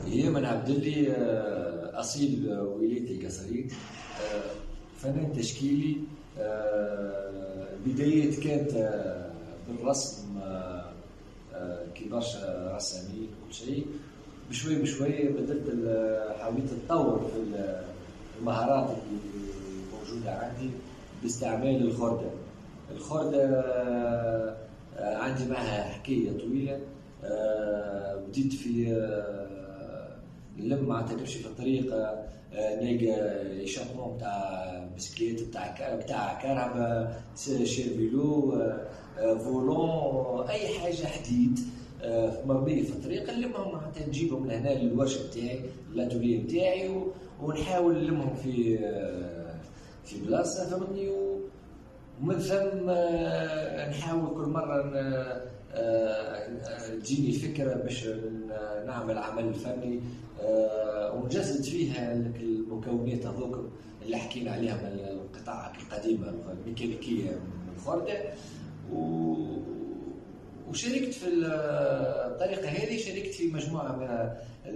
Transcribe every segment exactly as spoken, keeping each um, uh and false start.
يمن عبد اللي آه، أصيل ولاية القصرين، آه، فنان تشكيلي. آه، بداية كانت آه، بالرسم، آه، آه، كي برشا رسامين وكل شيء. بشوي بشوي بدأت ال- حاولت أتطور في المهارات اللي موجودة عندي باستعمال الخردة. الخردة آه، آه، عندي معها حكاية طويلة. آه، بديت في آه، نلم معناتها نمشي في الطريق، آه، نلقى ايشابمون تاع بسكليت بتاع ك- بتاع كهرباء، شيرفيلو، آه، آه، فولون، اي حاجه حديد آه، مرميه في الطريق، نلمهم معناتها نجيبهم لهنا للورشه بتاعي، الاتوليه بتاعي، و- ونحاول نلمهم في آه، في بلاصه، فهمتني. و- ومن ثم آه، نحاول كل مرة ن- آه، تجيني فكرة باش ن- نعمل عمل فني، آه، ونجسد فيها المكونات هذوك اللي حكينا عليها من القطع القديمة الميكانيكية من الخردة. و- وشاركت في الطريقة هذه، شاركت في مجموعة من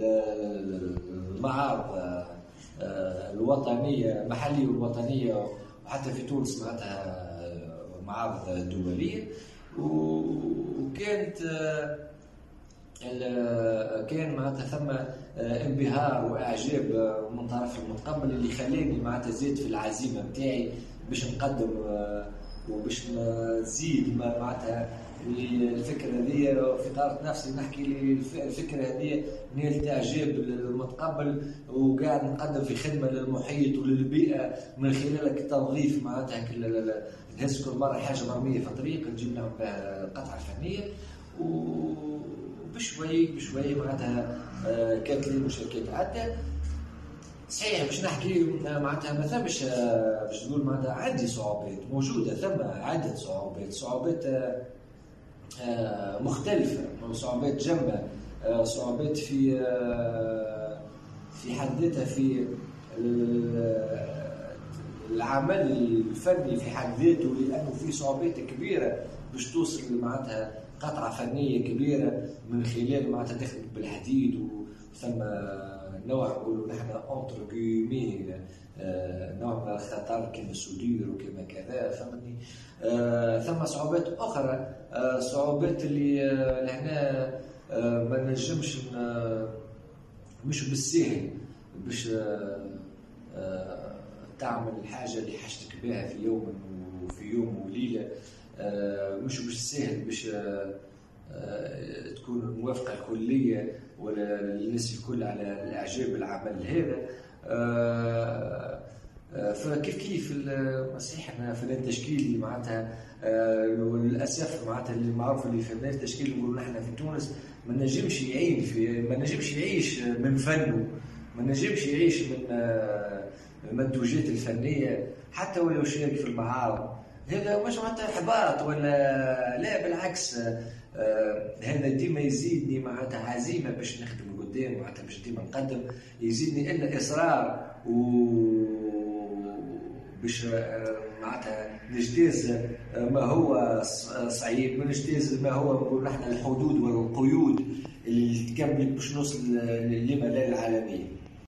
المعارض آه، الوطنية المحلية والوطنية، وحتى في تونس معناتها معارض دولية. وكانت آه، ال- كان معناتها ثم آه، انبهار واعجاب آه، من طرف المتقبل، اللي خلاني معناتها زيد في العزيمه نتاعي باش نقدم، آه، وباش نزيد ما- معناتها اللي الفكره هذه في طارت نفسي نحكي لي الف- الفكره هذه نالت اعجاب المتقبل، وقاعد نقدم في خدمه للمحيط وللبيئه من خلال التنظيف معناتها كل- ل- ل- نهز كل مره حاجه مرميه في الطريق نجيب نعمل بها القطعه الفنيه. وبشوي بشوي معناتها آه، كانت لي مشاركات عدة. صحيح باش نحكي معناتها ما ثمش آه، باش نقول معناتها عندي صعوبات موجودة، ثم عدة صعوبات صعوبات آه، آه، مختلفة، صعوبات جمة، آه، صعوبات في آه، في حد ذاتها في ال- العمل الفني في حد ذاته، لأنه في صعوبات كبيرة باش توصل معناتها قطعة فنية كبيرة من خلال معناتها تخدم بالحديد، وثم نوع نقولوا نحن اونتر جيمي نوع من الخطر كما السودير وكما كذا، فهمتني. آه، ثم صعوبات أخرى، آه، صعوبات اللي آه، لهنا آه، ما نجمش ن- مش بالسهل باش آه، آه، تعمل الحاجة اللي حاجتك بها في يوم وفي يوم وليلة. آه، مش بالسهل باش آه، آه، تكون الموافقة الكلية ولا الناس الكل على الإعجاب بالعمل هذا. آه، آه، فكيف كيف ال- صحيح احنا فنان تشكيلي معناتها، آه، وللاسف معناتها اللي معروف اللي فنان تشكيلي نقولوا نحن في تونس ما نجمش يعين في ما نجمش يعيش من فنه، ما نجمش يعيش من آه، المنتوجات الفنيه حتى ولو شارك في المعارض. هذا مش معناتها احباط ولا لا، بالعكس. آه، هذا ديما يزيدني معناتها عزيمه باش نخدم قدام، معناتها باش ديما نقدم، يزيدني ان اصرار و باش آه، معناتها نجتاز آه، ما هو صعيب، ما نجتاز ما هو نقول نحن الحدود والقيود اللي تكملك باش نوصل لما لا العالميه.